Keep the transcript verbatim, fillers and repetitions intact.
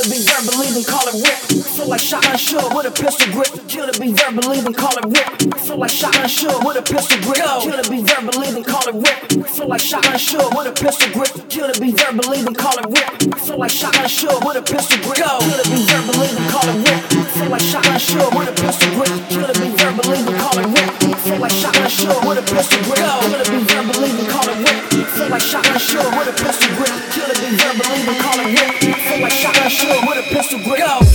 it be verbally, then call it rip. Feel like shotgun sure with a pistol grip. Kill it be verbally, then call it rip. Feel like shotgun sure with a pistol grip. Kill it be verbally, then call it rip. Feel like shotgun sure with a pistol grip. Kill it be verbally, then call it rip. Feel like shotgun sure with a pistol grip. Kill it be verbally, then call it rip. Feel like shotgun sure with a pistol grip. Kill it be verbally, then call it rip. Feel like shotgun sure with a pistol grip. Kill it be verbally, then call it rip. Feel like shotgun sure with a pistol grip. Kill it be verbally, then call it rip. Feel like shotgun sure with a pistol grip.